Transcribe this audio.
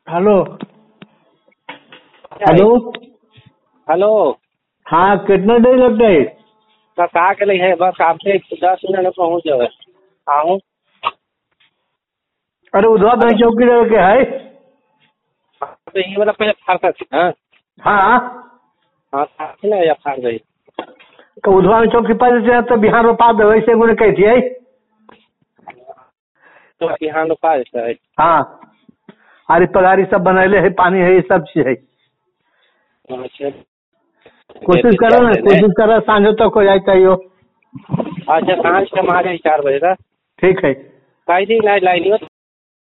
Hello hello hello. हाँ कितना देर लगता है? बस आ गए है, बस आपसे 10 मिनट में पहुँच जाए। आऊँ? अरे उधर बैंक चौकी लगे के है। तो ये वाला पहले फाड़ सकते हैं। हाँ हाँ साथी ना या फाड़ गई। तो उधर में चौकी पास से तो बिहार में पा दे वैसे गुण कहती है। तो यहाँ लोग पा देता है। हाँ अरे पगारी सब बनैले है, पानी है, ये सब चीज है। अच्छा कोशिश करो ना, कोशिश करो सांझ तक हो जाए चाहिए। अच्छा सांझ के मारे 4 बजे तक। ठीक है। काई दी लाइट